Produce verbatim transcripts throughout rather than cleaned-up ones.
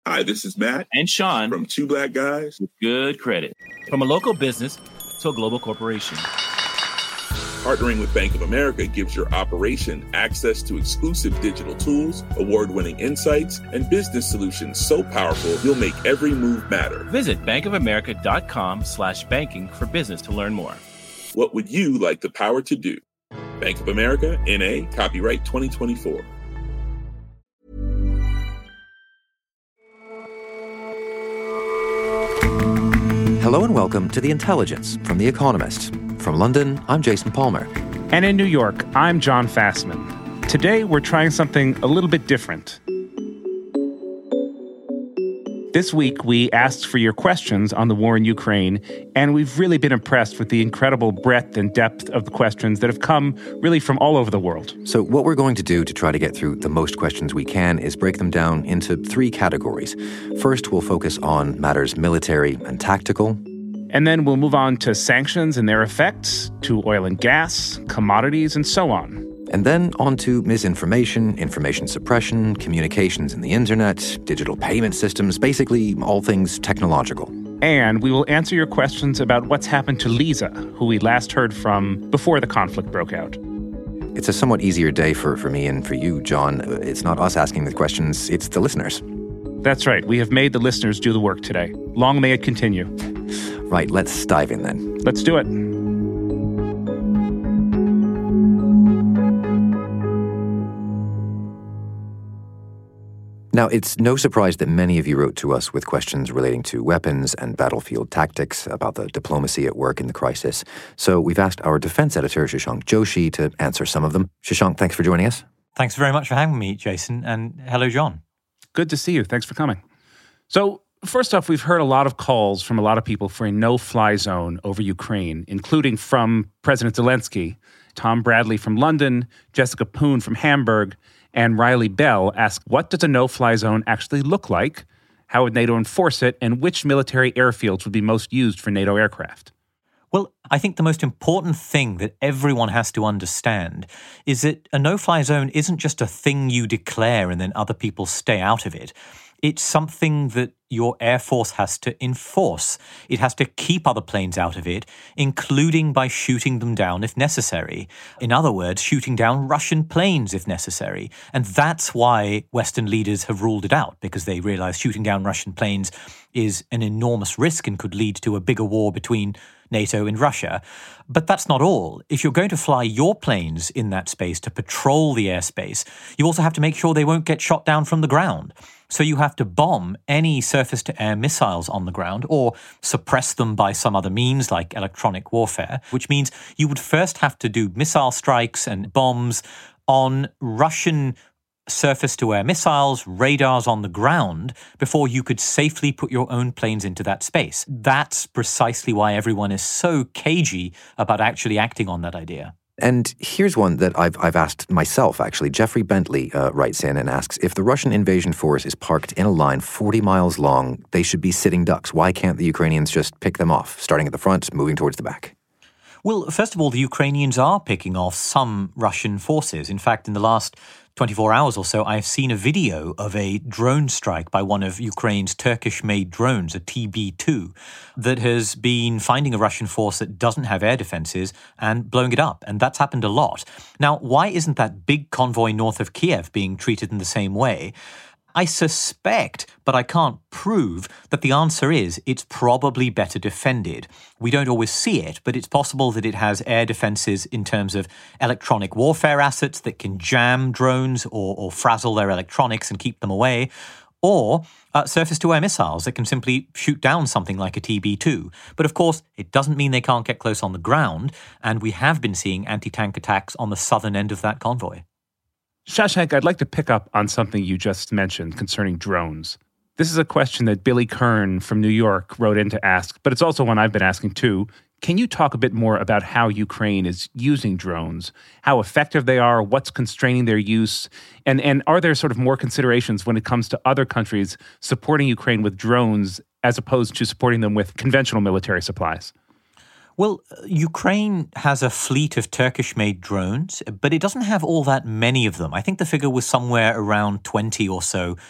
Hi, this is Matt and Sean from Two Black Guys with Good Credit. From a local business to a global corporation, partnering with Bank of America gives your operation access to exclusive digital tools, award-winning insights, and business solutions so powerful you'll make every move matter. Visit bankofamerica.com slash banking for business to learn more. What would you like the power to do? Bank of America, N A, copyright twenty twenty-four. Hello and welcome to The Intelligence from The Economist. From London, I'm Jason Palmer. And in New York, I'm John Fassman. Today, we're trying something a little bit different. This week, we asked for your questions on the war in Ukraine, and we've really been impressed with the incredible breadth and depth of the questions that have come really from all over the world. So what we're going to do to try to get through the most questions we can is break them down into three categories. First, we'll focus on matters military and tactical. And then we'll move on to sanctions and their effects, to oil and gas, commodities, and so on. And then on to misinformation, information suppression, communications in the internet, digital payment systems, basically all things technological. And we will answer your questions about what's happened to Lisa, who we last heard from before the conflict broke out. It's a somewhat easier day for, for me and for you, John. It's not us asking the questions, it's the listeners. That's right. We have made the listeners do the work today. Long may it continue. Right, let's dive in then. Let's do it. Now, it's no surprise that many of you wrote to us with questions relating to weapons and battlefield tactics, about the diplomacy at work in the crisis. So we've asked our defense editor, Shashank Joshi, to answer some of them. Shashank, thanks for joining us. Thanks very much for having me, Jason. And hello, John. Good to see you. Thanks for coming. So, first off, we've heard a lot of calls from a lot of people for a no-fly zone over Ukraine, including from President Zelensky. Tom Bradley from London, Jessica Poon from Hamburg, and Riley Bell ask, what does a no-fly zone actually look like? How would NATO enforce it? And which military airfields would be most used for NATO aircraft? Well, I think the most important thing that everyone has to understand is that a no-fly zone isn't just a thing you declare and then other people stay out of it. It's something that your Air Force has to enforce. It has to keep other planes out of it, including by shooting them down if necessary. In other words, shooting down Russian planes if necessary. And that's why Western leaders have ruled it out, because they realize shooting down Russian planes is an enormous risk and could lead to a bigger war between NATO and Russia. But that's not all. If you're going to fly your planes in that space to patrol the airspace, you also have to make sure they won't get shot down from the ground. So you have to bomb any surface-to-air missiles on the ground or suppress them by some other means like electronic warfare, which means you would first have to do missile strikes and bombs on Russian surface-to-air missiles, radars on the ground, before you could safely put your own planes into that space. That's precisely why everyone is so cagey about actually acting on that idea. And here's one that I've I've asked myself, actually. Jeffrey Bentley uh, writes in and asks, if the Russian invasion force is parked in a line forty miles long, they should be sitting ducks. Why can't the Ukrainians just pick them off, starting at the front, moving towards the back? Well, first of all, the Ukrainians are picking off some Russian forces. In fact, in the last twenty-four hours or so, I've seen a video of a drone strike by one of Ukraine's Turkish-made drones, a T B two, that has been finding a Russian force that doesn't have air defenses and blowing it up. And that's happened a lot. Now, why isn't that big convoy north of Kiev being treated in the same way? I suspect, but I can't prove, that the answer is it's probably better defended. We don't always see it, but it's possible that it has air defenses in terms of electronic warfare assets that can jam drones or, or frazzle their electronics and keep them away, or uh, surface-to-air missiles that can simply shoot down something like a T B two. But of course, it doesn't mean they can't get close on the ground, and we have been seeing anti-tank attacks on the southern end of that convoy. Shashank, I'd like to pick up on something you just mentioned concerning drones. This is a question that Billy Kern from New York wrote in to ask, but it's also one I've been asking too. Can you talk a bit more about how Ukraine is using drones, how effective they are, what's constraining their use, and, and are there sort of more considerations when it comes to other countries supporting Ukraine with drones as opposed to supporting them with conventional military supplies? Well, Ukraine has a fleet of Turkish-made drones, but it doesn't have all that many of them. I think the figure was somewhere around twenty or so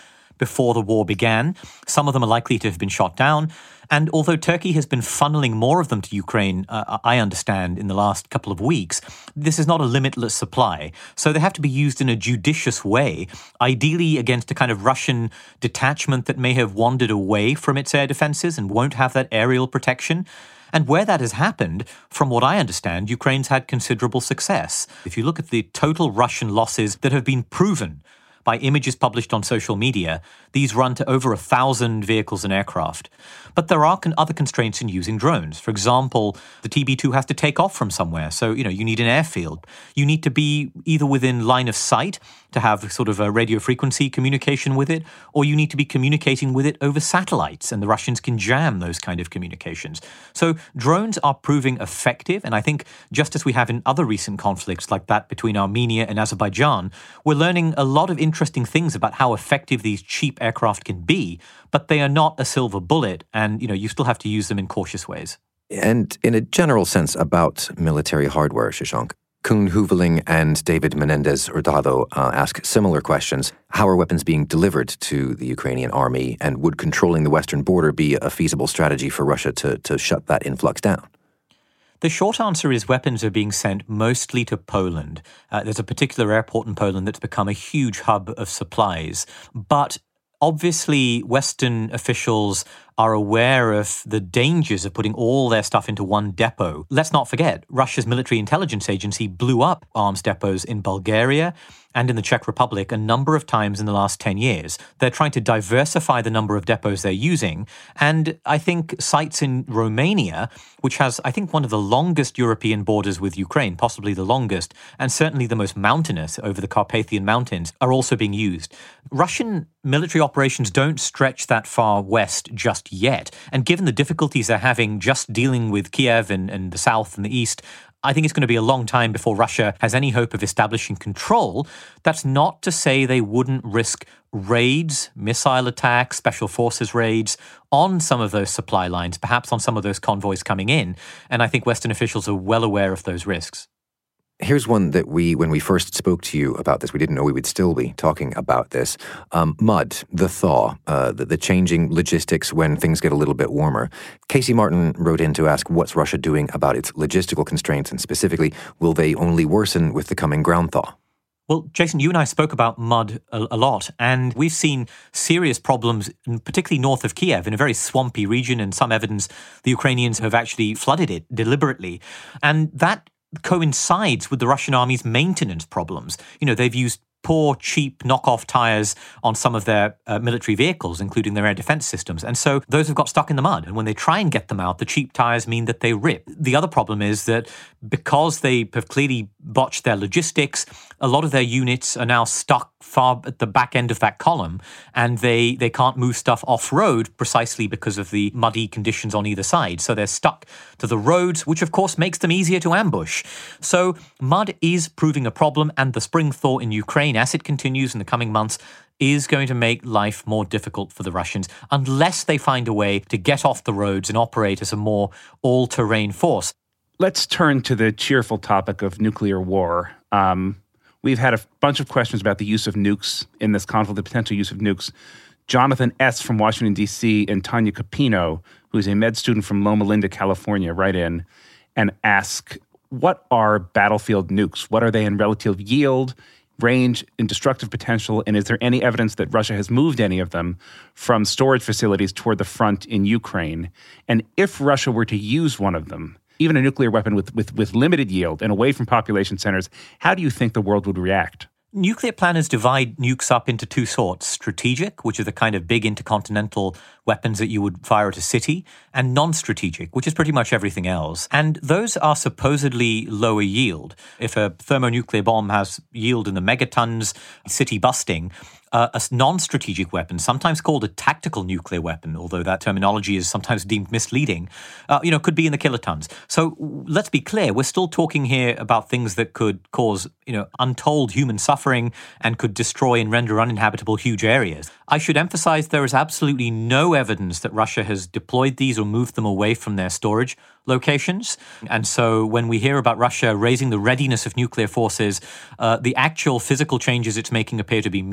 before the war began. Some of them are likely to have been shot down. And although Turkey has been funneling more of them to Ukraine, uh, I understand, in the last couple of weeks, this is not a limitless supply. So they have to be used in a judicious way, ideally against a kind of Russian detachment that may have wandered away from its air defenses and won't have that aerial protection. And where that has happened, from what I understand, Ukraine's had considerable success. If you look at the total Russian losses that have been proven by images published on social media, these run to over a thousand vehicles and aircraft. But there are con- other constraints in using drones. For example, the T B two has to take off from somewhere. So, you know, you need an airfield. You need to be either within line of sight to have sort of a radio frequency communication with it, or you need to be communicating with it over satellites, and the Russians can jam those kind of communications. So drones are proving effective, and I think just as we have in other recent conflicts like that between Armenia and Azerbaijan, we're learning a lot of interesting things about how effective these cheap aircraft can be, but they are not a silver bullet, and you know you still have to use them in cautious ways. And in a general sense about military hardware, Shashank, Koen Huveling and David Menendez Hurtado uh, ask similar questions. How are weapons being delivered to the Ukrainian army, and would controlling the western border be a feasible strategy for Russia to, to shut that influx down? The short answer is weapons are being sent mostly to Poland. Uh, there's a particular airport in Poland that's become a huge hub of supplies. But obviously, Western officials are aware of the dangers of putting all their stuff into one depot. Let's not forget, Russia's military intelligence agency blew up arms depots in Bulgaria and in the Czech Republic a number of times in the last ten years. They're trying to diversify the number of depots they're using. And I think sites in Romania, which has, I think, one of the longest European borders with Ukraine, possibly the longest, and certainly the most mountainous over the Carpathian Mountains, are also being used. Russian military operations don't stretch that far west just yet. And given the difficulties they're having just dealing with Kiev and, and the south and the east, I think it's going to be a long time before Russia has any hope of establishing control. That's not to say they wouldn't risk raids, missile attacks, special forces raids on some of those supply lines, perhaps on some of those convoys coming in. And I think Western officials are well aware of those risks. Here's one that we, when we first spoke to you about this, we didn't know we would still be talking about this. Um, mud, the thaw, uh, the, the changing logistics when things get a little bit warmer. Casey Martin wrote in to ask what's Russia doing about its logistical constraints, and specifically, will they only worsen with the coming ground thaw? Well, Jason, you and I spoke about mud a, a lot, and we've seen serious problems, particularly north of Kiev, in a very swampy region, and some evidence the Ukrainians have actually flooded it deliberately. And that coincides with the Russian army's maintenance problems. You know, they've used poor, cheap knockoff tires on some of their uh, military vehicles, including their air defense systems. And so those have got stuck in the mud. And when they try and get them out, the cheap tires mean that they rip. The other problem is that because they have clearly botched their logistics, a lot of their units are now stuck far at the back end of that column, and they, they can't move stuff off-road precisely because of the muddy conditions on either side. So they're stuck to the roads, which of course makes them easier to ambush. So mud is proving a problem, and the spring thaw in Ukraine, as it continues in the coming months, is going to make life more difficult for the Russians unless they find a way to get off the roads and operate as a more all-terrain force. Let's turn to the cheerful topic of nuclear war. Um, we've had a bunch of questions about the use of nukes in this conflict, the potential use of nukes. Jonathan S. from Washington, D C, and Tanya Capino, who's a med student from Loma Linda, California, write in and ask, what are battlefield nukes? What are they in relative yield, range, and destructive potential? And is there any evidence that Russia has moved any of them from storage facilities toward the front in Ukraine? And if Russia were to use one of them, even a nuclear weapon with, with, with limited yield and away from population centers, how do you think the world would react? Nuclear planners divide nukes up into two sorts: strategic, which are the kind of big intercontinental weapons that you would fire at a city, and non-strategic, which is pretty much everything else. And those are supposedly lower yield. If a thermonuclear bomb has yield in the megatons, city busting, uh, a non-strategic weapon, sometimes called a tactical nuclear weapon, although that terminology is sometimes deemed misleading, uh, you know, could be in the kilotons. So let's be clear, we're still talking here about things that could cause, you know, untold human suffering and could destroy and render uninhabitable huge areas. I should emphasize there is absolutely no evidence that Russia has deployed these or moved them away from their storage locations. And so when we hear about Russia raising the readiness of nuclear forces, uh, the actual physical changes it's making appear to be minimal.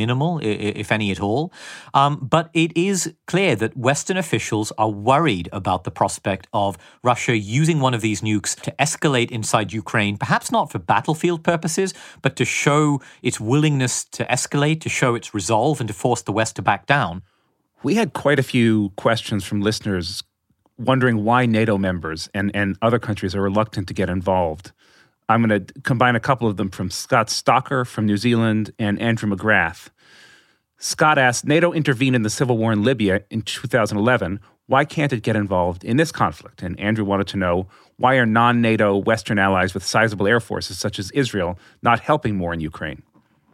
if any at all. Um, but it is clear that Western officials are worried about the prospect of Russia using one of these nukes to escalate inside Ukraine, perhaps not for battlefield purposes, but to show its willingness to escalate, to show its resolve, and to force the West to back down. We had quite a few questions from listeners wondering why NATO members and, and other countries are reluctant to get involved. I'm going to combine a couple of them from Scott Stocker from New Zealand and Andrew McGrath. Scott asked, NATO intervened in the civil war in Libya in two thousand eleven. Why can't it get involved in this conflict? And Andrew wanted to know, why are non-NATO Western allies with sizable air forces such as Israel not helping more in Ukraine?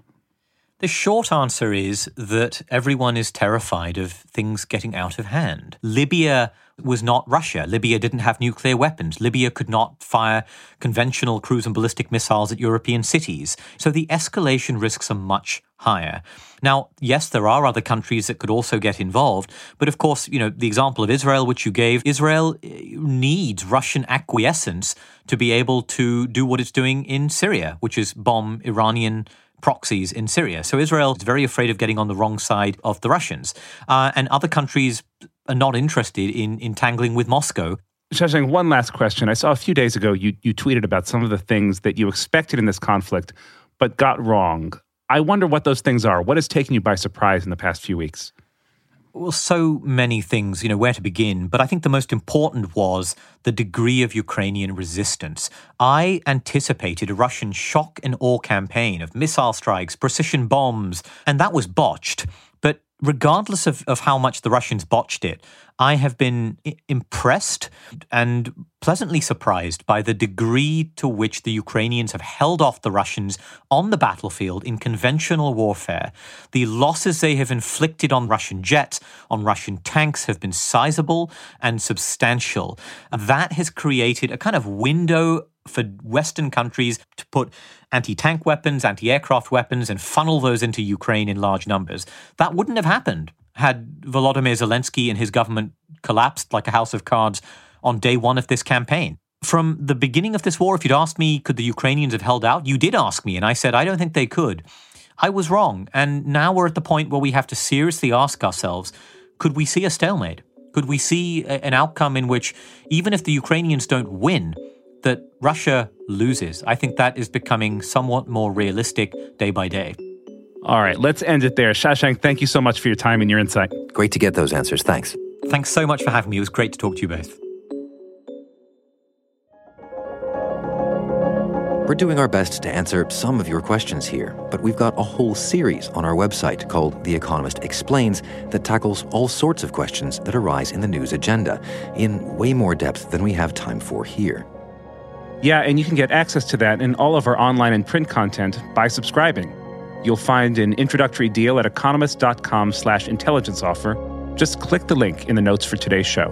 The short answer is that everyone is terrified of things getting out of hand. Libya was not Russia. Libya didn't have nuclear weapons. Libya could not fire conventional cruise and ballistic missiles at European cities. So the escalation risks are much higher. Now, yes, there are other countries that could also get involved. But of course, you know, the example of Israel, which you gave, Israel needs Russian acquiescence to be able to do what it's doing in Syria, which is bomb Iranian proxies in Syria. So Israel is very afraid of getting on the wrong side of the Russians. Uh, and other countries are not interested in entangling with Moscow. Shashank, one last question. I saw a few days ago you, you tweeted about some of the things that you expected in this conflict but got wrong. I wonder what those things are. What has taken you by surprise in the past few weeks? Well, so many things, you know, where to begin. But I think the most important was the degree of Ukrainian resistance. I anticipated a Russian shock and awe campaign of missile strikes, precision bombs, and that was botched. But regardless of, of how much the Russians botched it, I have been I- impressed and pleasantly surprised by the degree to which the Ukrainians have held off the Russians on the battlefield in conventional warfare. The losses they have inflicted on Russian jets, on Russian tanks, have been sizable and substantial. That has created a kind of window for Western countries to put anti-tank weapons, anti-aircraft weapons, and funnel those into Ukraine in large numbers. That wouldn't have happened had Volodymyr Zelensky and his government collapsed like a house of cards on day one of this campaign. From the beginning of this war, if you'd asked me, could the Ukrainians have held out? You did ask me, and I said, I don't think they could. I was wrong, and now we're at the point where we have to seriously ask ourselves, could we see a stalemate? Could we see a, an outcome in which, even if the Ukrainians don't win, that Russia loses? I think that is becoming somewhat more realistic day by day. All right, let's end it there. Shashank, thank you so much for your time and your insight. Great to get those answers. Thanks. Thanks so much for having me. It was great to talk to you both. We're doing our best to answer some of your questions here, but we've got a whole series on our website called The Economist Explains that tackles all sorts of questions that arise in the news agenda in way more depth than we have time for here. Yeah, and you can get access to that and all of our online and print content by subscribing. You'll find an introductory deal at economist.com slash intelligence offer. Just click the link in the notes for today's show.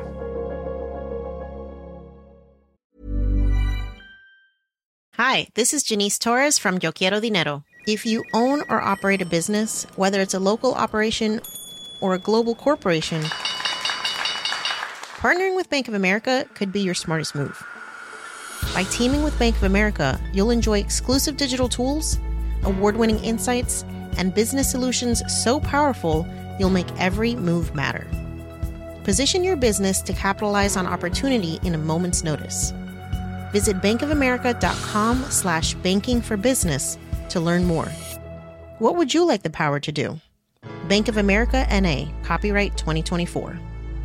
Hi, this is Janice Torres from Yo Quiero Dinero. If you own or operate a business, whether it's a local operation or a global corporation, partnering with Bank of America could be your smartest move. By teaming with Bank of America, you'll enjoy exclusive digital tools, award-winning insights, and business solutions so powerful, you'll make every move matter. Position your business to capitalize on opportunity in a moment's notice. Visit bankofamerica.com slash banking for business to learn more. What would you like the power to do? Bank of America N A, copyright twenty twenty-four.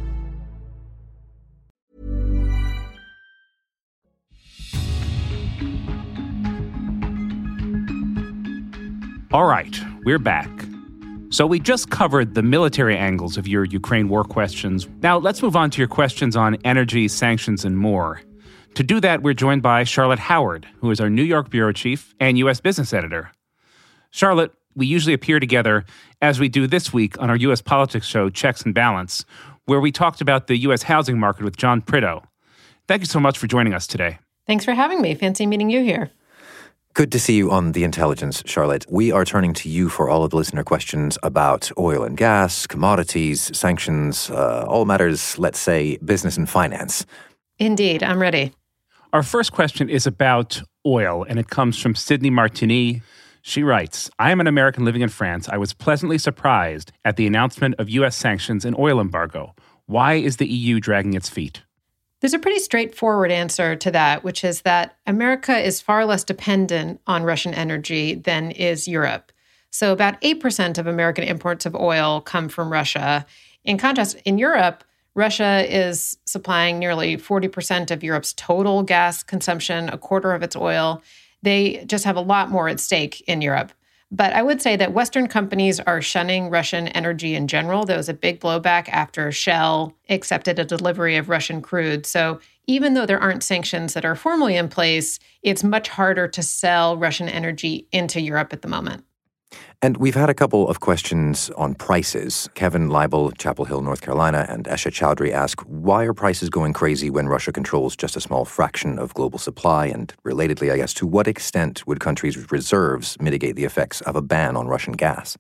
All right, we're back. So we just covered the military angles of your Ukraine war questions. Now let's move on to your questions on energy, sanctions, and more. To do that, we're joined by Charlotte Howard, who is our New York bureau chief and U S business editor. Charlotte, we usually appear together as we do this week on our U S politics show, Checks and Balance, where we talked about the U S housing market with John Prideaux. Thank you so much for joining us today. Thanks for having me. Fancy meeting you here. Good to see you on The Intelligence, Charlotte. We are turning to you for all of the listener questions about oil and gas, commodities, sanctions, uh, all matters, let's say, business and finance. Indeed, I'm ready. Our first question is about oil, and it comes from Sydney Martini. She writes, I am an American living in France. I was pleasantly surprised at the announcement of U S sanctions and oil embargo. Why is the E U dragging its feet? There's a pretty straightforward answer to that, which is that America is far less dependent on Russian energy than is Europe. So about eight percent of American imports of oil come from Russia. In contrast, in Europe, Russia is supplying nearly forty percent of Europe's total gas consumption, a quarter of its oil. They just have a lot more at stake in Europe. But I would say that Western companies are shunning Russian energy in general. There was a big blowback after Shell accepted a delivery of Russian crude. So even though there aren't sanctions that are formally in place, it's much harder to sell Russian energy into Europe at the moment. And we've had a couple of questions on prices. Kevin Leibel, Chapel Hill, North Carolina, and Esha Chowdhury ask, why are prices going crazy when Russia controls just a small fraction of global supply? And relatedly, I guess, to what extent would countries' reserves mitigate the effects of a ban on Russian gas?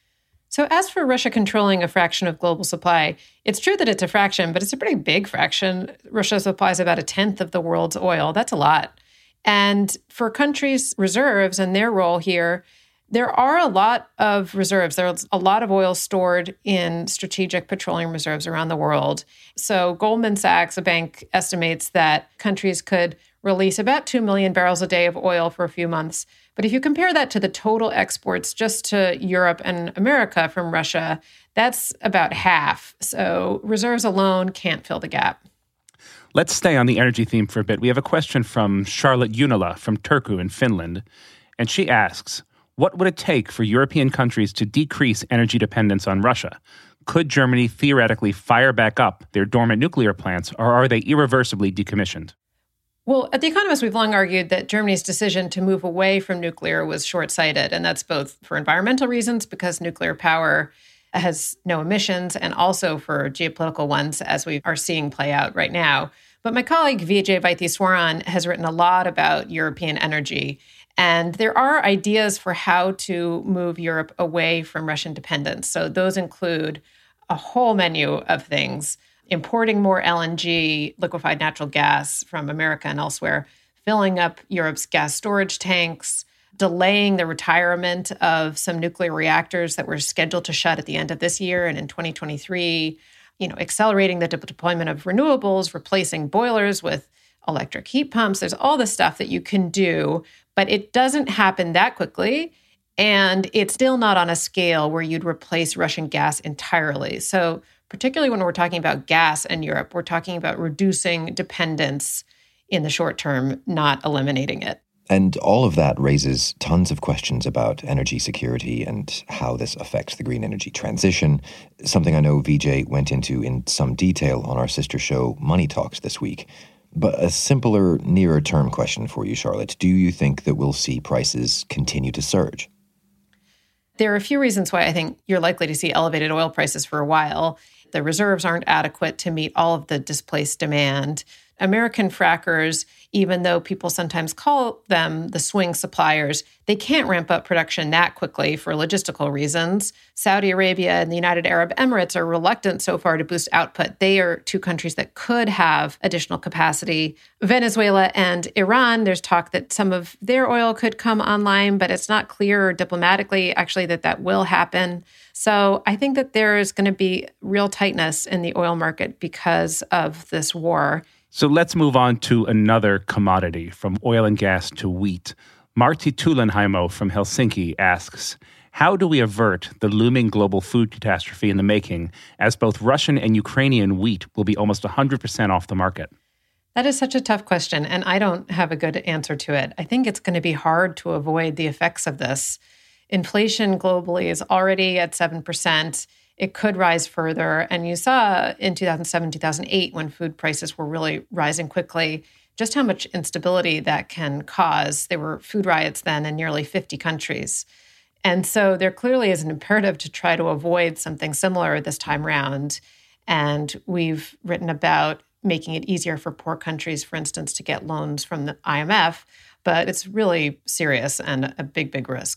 So as for Russia controlling a fraction of global supply, it's true that it's a fraction, but it's a pretty big fraction. Russia supplies about a tenth of the world's oil. That's a lot. And for countries' reserves and their role here, there are a lot of reserves. There's a lot of oil stored in strategic petroleum reserves around the world. So Goldman Sachs, a bank, estimates that countries could release about two million barrels a day of oil for a few months. But if you compare that to the total exports just to Europe and America from Russia, that's about half. So reserves alone can't fill the gap. Let's stay on the energy theme for a bit. We have a question from Charlotte Junila from Turku in Finland. And she asks, what would it take for European countries to decrease energy dependence on Russia? Could Germany theoretically fire back up their dormant nuclear plants, or are they irreversibly decommissioned? Well, at The Economist, we've long argued that Germany's decision to move away from nuclear was short-sighted, and that's both for environmental reasons, because nuclear power has no emissions, and also for geopolitical ones, as we are seeing play out right now. But my colleague Vijay Vaidhyanathan has written a lot about European energy. And there are ideas for how to move Europe away from Russian dependence. So those include a whole menu of things: importing more L N G, liquefied natural gas from America and elsewhere, filling up Europe's gas storage tanks, delaying the retirement of some nuclear reactors that were scheduled to shut at the end of this year and in twenty twenty-three, you know, accelerating the de- deployment of renewables, replacing boilers with electric heat pumps. There's all this stuff that you can do, but it doesn't happen that quickly. And it's still not on a scale where you'd replace Russian gas entirely. So particularly when we're talking about gas in Europe, we're talking about reducing dependence in the short term, not eliminating it. And all of that raises tons of questions about energy security and how this affects the green energy transition, something I know Vijay went into in some detail on our sister show, Money Talks, this week. But a simpler, nearer-term question for you, Charlotte. Do you think that we'll see prices continue to surge? There are a few reasons why I think you're likely to see elevated oil prices for a while. The reserves aren't adequate to meet all of the displaced demand. American frackers, even though people sometimes call them the swing suppliers, they can't ramp up production that quickly for logistical reasons. Saudi Arabia and the United Arab Emirates are reluctant so far to boost output. They are two countries that could have additional capacity. Venezuela and Iran, there's talk that some of their oil could come online, but it's not clear diplomatically, actually, that that will happen. So I think that there is going to be real tightness in the oil market because of this war. So let's move on to another commodity, from oil and gas to wheat. Martti Tulenheimo from Helsinki asks, how do we avert the looming global food catastrophe in the making, as both Russian and Ukrainian wheat will be almost one hundred percent off the market? That is such a tough question, and I don't have a good answer to it. I think it's going to be hard to avoid the effects of this. Inflation globally is already at seven percent. It could rise further. And you saw in two thousand seven, two thousand eight, when food prices were really rising quickly, just how much instability that can cause. There were food riots then in nearly fifty countries. And so there clearly is an imperative to try to avoid something similar this time around. And we've written about making it easier for poor countries, for instance, to get loans from the I M F. But it's really serious and a big, big risk.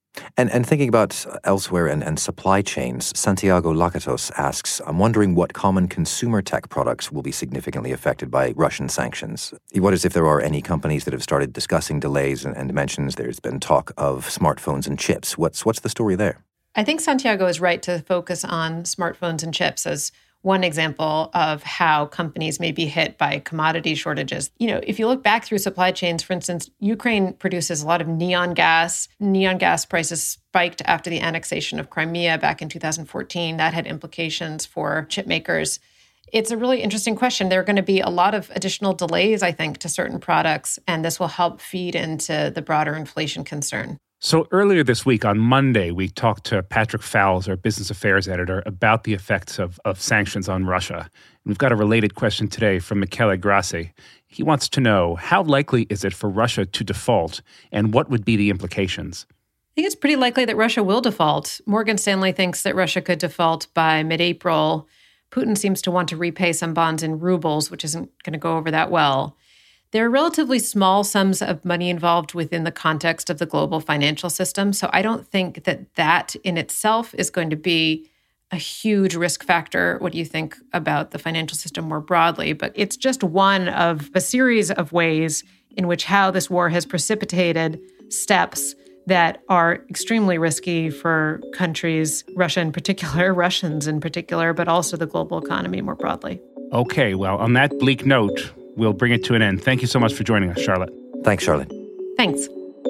And and thinking about elsewhere and, and supply chains, Santiago Lakatos asks, I'm wondering what common consumer tech products will be significantly affected by Russian sanctions. He wonders if there are any companies that have started discussing delays and, and mentions there's been talk of smartphones and chips. What's what's the story there? I think Santiago is right to focus on smartphones and chips as one example of how companies may be hit by commodity shortages. You know, if you look back through supply chains, for instance, Ukraine produces a lot of neon gas. Neon gas prices spiked after the annexation of Crimea back in two thousand fourteen. That had implications for chip makers. It's a really interesting question. There are going to be a lot of additional delays, I think, to certain products, and this will help feed into the broader inflation concern. So earlier this week, on Monday, we talked to Patrick Fowles, our business affairs editor, about the effects of, of sanctions on Russia. And we've got a related question today from Michele Grassi. He wants to know, how likely is it for Russia to default, and what would be the implications? I think it's pretty likely that Russia will default. Morgan Stanley thinks that Russia could default by mid-April. Putin seems to want to repay some bonds in rubles, which isn't going to go over that well. There are relatively small sums of money involved within the context of the global financial system. So I don't think that that in itself is going to be a huge risk factor. What do you think about the financial system more broadly? But it's just one of a series of ways in which how this war has precipitated steps that are extremely risky for countries, Russia in particular, Russians in particular, but also the global economy more broadly. Okay, well, on that bleak note, we'll bring it to an end. Thank you so much for joining us, Charlotte. Thanks, Charlotte. Thanks.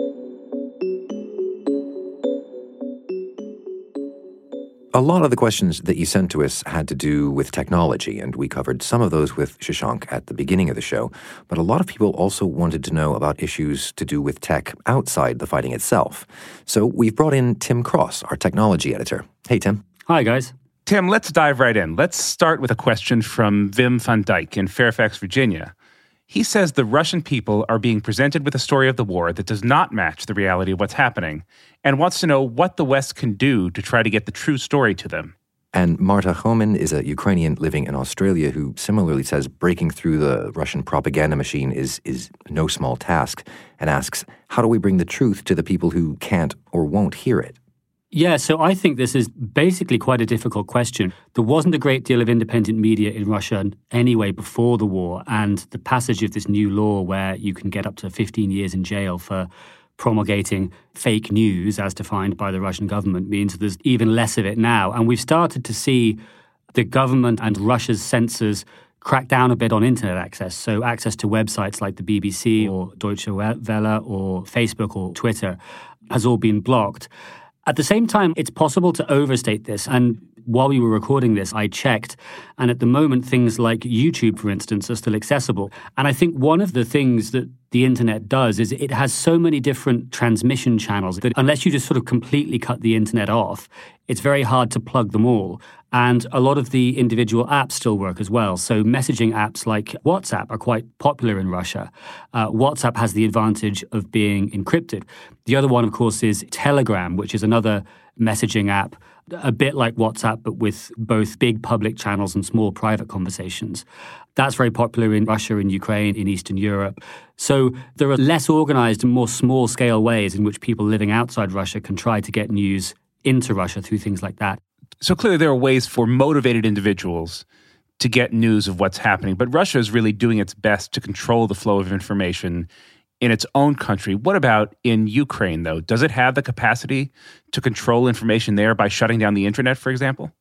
A lot of the questions that you sent to us had to do with technology, and we covered some of those with Shashank at the beginning of the show. But a lot of people also wanted to know about issues to do with tech outside the fighting itself. So we've brought in Tim Cross, our technology editor. Hey, Tim. Hi, guys. Tim, let's dive right in. Let's start with a question from Wim van Dijk in Fairfax, Virginia. He says the Russian people are being presented with a story of the war that does not match the reality of what's happening, and wants to know what the West can do to try to get the true story to them. And Marta Homan is a Ukrainian living in Australia who similarly says breaking through the Russian propaganda machine is, is no small task, and asks, how do we bring the truth to the people who can't or won't hear it? Yeah, so I think this is basically quite a difficult question. There wasn't a great deal of independent media in Russia anyway before the war, and the passage of this new law where you can get up to fifteen years in jail for promulgating fake news as defined by the Russian government means there's even less of it now. And we've started to see the government and Russia's censors crack down a bit on internet access. So access to websites like the B B C or Deutsche Welle or Facebook or Twitter has all been blocked. At the same time, it's possible to overstate this. And while we were recording this, I checked. And at the moment, things like YouTube, for instance, are still accessible. And I think one of the things that the internet does is it has so many different transmission channels that unless you just sort of completely cut the internet off, it's very hard to plug them all. And a lot of the individual apps still work as well. So messaging apps like WhatsApp are quite popular in Russia. Uh, WhatsApp has the advantage of being encrypted. The other one, of course, is Telegram, which is another messaging app, a bit like WhatsApp, but with both big public channels and small private conversations. That's very popular in Russia, in Ukraine, in Eastern Europe. So there are less organized and more small-scale ways in which people living outside Russia can try to get news into Russia through things like that. So clearly there are ways for motivated individuals to get news of what's happening, but Russia is really doing its best to control the flow of information in its own country. What about in Ukraine, though? Does it have the capacity to control information there by shutting down the internet, for example?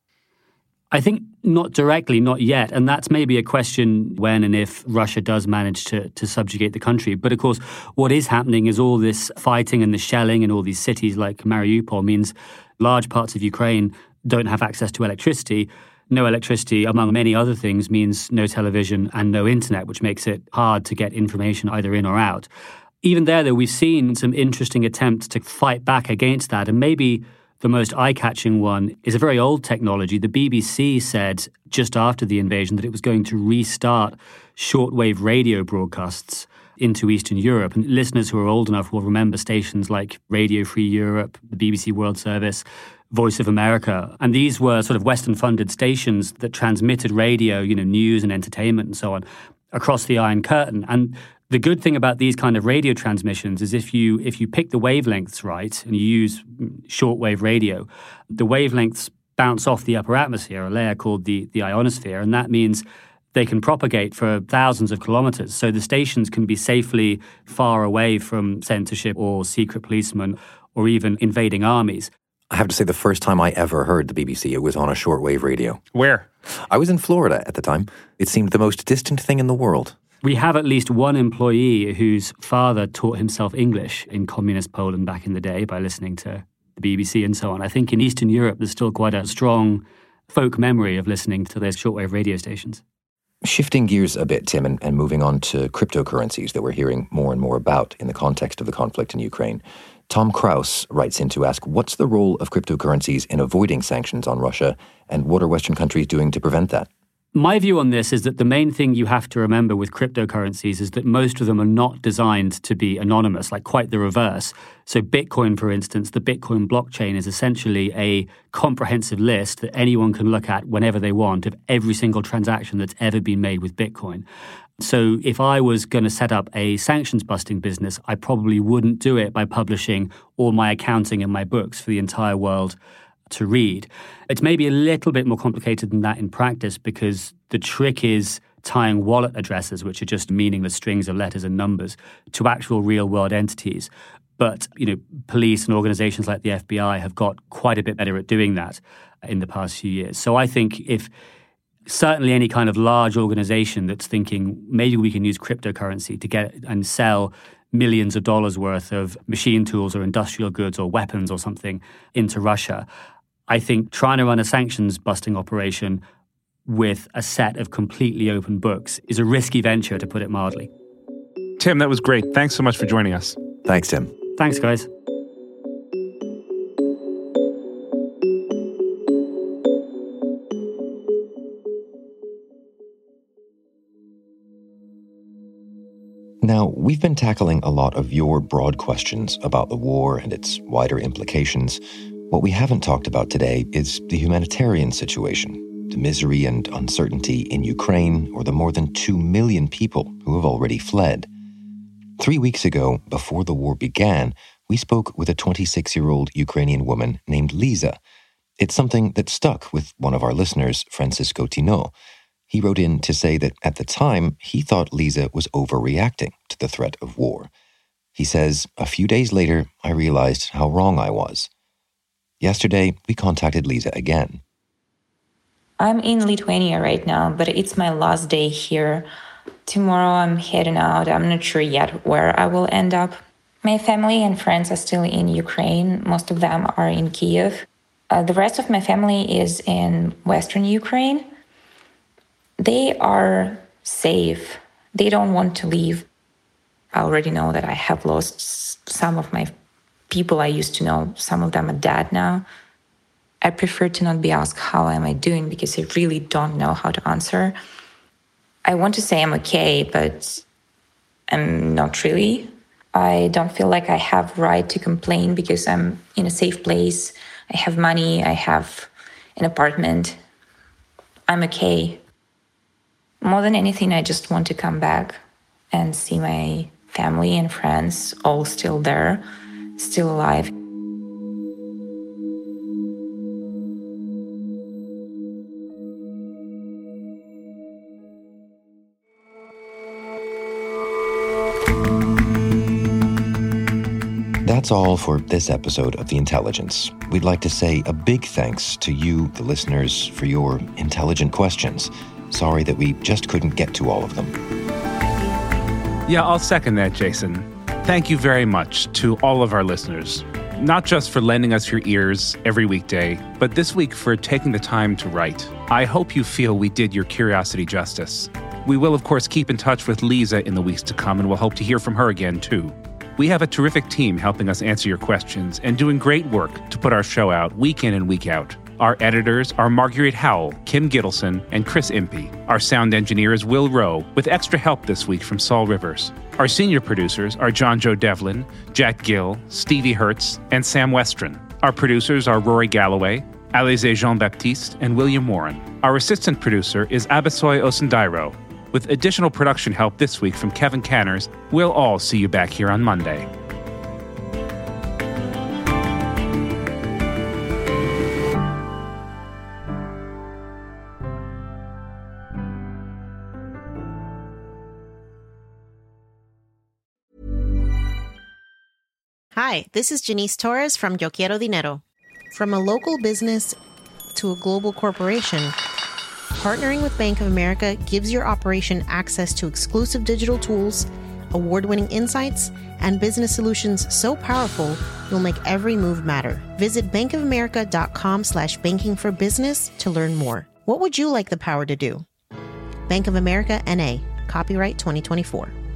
I think not directly, not yet. And that's maybe a question when and if Russia does manage to, to subjugate the country. But of course, what is happening is all this fighting and the shelling in all these cities like Mariupol means large parts of Ukraine don't have access to electricity. No electricity, among many other things, means no television and no internet, which makes it hard to get information either in or out. Even there, though, we've seen some interesting attempts to fight back against that. And maybe the most eye-catching one is a very old technology. The B B C said just after the invasion that it was going to restart shortwave radio broadcasts into Eastern Europe. And listeners who are old enough will remember stations like Radio Free Europe, the B B C World Service, Voice of America. And these were sort of Western-funded stations that transmitted radio, you know, news and entertainment and so on, across the Iron Curtain. And The good thing about these kind of radio transmissions is if you if you pick the wavelengths right and you use shortwave radio, the wavelengths bounce off the upper atmosphere, a layer called the, the ionosphere, and that means they can propagate for thousands of kilometers. So the stations can be safely far away from censorship or secret policemen or even invading armies. I have to say, the first time I ever heard the B B C, it was on a shortwave radio. Where? I was in Florida at the time. It seemed the most distant thing in the world. We have at least one employee whose father taught himself English in communist Poland back in the day by listening to the B B C and so on. I think in Eastern Europe, there's still quite a strong folk memory of listening to those shortwave radio stations. Shifting gears a bit, Tim, and, and moving on to cryptocurrencies that we're hearing more and more about in the context of the conflict in Ukraine. Tom Kraus writes in to ask, what's the role of cryptocurrencies in avoiding sanctions on Russia, and what are Western countries doing to prevent that? My view on this is that the main thing you have to remember with cryptocurrencies is that most of them are not designed to be anonymous, like quite the reverse. So Bitcoin, for instance, the Bitcoin blockchain is essentially a comprehensive list that anyone can look at whenever they want of every single transaction that's ever been made with Bitcoin. So if I was going to set up a sanctions busting business, I probably wouldn't do it by publishing all my accounting and my books for the entire world to read. It's maybe a little bit more complicated than that in practice because the trick is tying wallet addresses, which are just meaningless strings of letters and numbers, to actual real-world entities. But, you know, police and organizations like the F B I have got quite a bit better at doing that in the past few years. So I think if certainly any kind of large organization that's thinking maybe we can use cryptocurrency to get and sell millions of dollars worth of machine tools or industrial goods or weapons or something into Russia, I think trying to run a sanctions-busting operation with a set of completely open books is a risky venture, to put it mildly. Tim, that was great. Thanks so much for joining us. Thanks, Tim. Thanks, guys. Now, we've been tackling a lot of your broad questions about the war and its wider implications. What we haven't talked about today is the humanitarian situation, the misery and uncertainty in Ukraine, or the more than two million people who have already fled. Three weeks ago, before the war began, we spoke with a twenty-six-year-old Ukrainian woman named Lisa. It's something that stuck with one of our listeners, Francisco Tino. He wrote in to say that at the time, he thought Lisa was overreacting to the threat of war. He says, a few days later, I realized how wrong I was. Yesterday, we contacted Lisa again. I'm in Lithuania right now, but it's my last day here. Tomorrow I'm heading out. I'm not sure yet where I will end up. My family and friends are still in Ukraine. Most of them are in Kiev. Uh, the rest of my family is in Western Ukraine. They are safe. They don't want to leave. I already know that I have lost some of my people I used to know. Some of them are dead now. I prefer to not be asked how am I doing because I really don't know how to answer. I want to say I'm okay, but I'm not really. I don't feel like I have right to complain because I'm in a safe place. I have money. I have an apartment. I'm okay. More than anything, I just want to come back and see my family and friends all still there, still alive. That's all for this episode of The Intelligence. We'd like to say a big thanks to you, the listeners, for your intelligent questions. Sorry that we just couldn't get to all of them. Yeah, I'll second that, Jason. Thank you very much to all of our listeners, not just for lending us your ears every weekday, but this week for taking the time to write. I hope you feel we did your curiosity justice. We will, of course, keep in touch with Lisa in the weeks to come, and we'll hope to hear from her again, too. We have a terrific team helping us answer your questions and doing great work to put our show out week in and week out. Our editors are Marguerite Howell, Kim Gittleson, and Chris Impey. Our sound engineer is Will Rowe, with extra help this week from Saul Rivers. Our senior producers are John Joe Devlin, Jack Gill, Stevie Hertz, and Sam Westron. Our producers are Rory Galloway, Alize Jean-Baptiste, and William Warren. Our assistant producer is Abasoy Osundairo. with additional production help this week from Kevin Canners. We'll all see you back here on Monday. Hi, this is Janice Torres from Yo Quiero Dinero. From a local business to a global corporation, partnering with Bank of America gives your operation access to exclusive digital tools, award-winning insights, and business solutions so powerful you'll make every move matter. Visit bankofamerica.com slash banking for business to learn more. What would you like the power to do? Bank of America, N A. Copyright twenty twenty-four.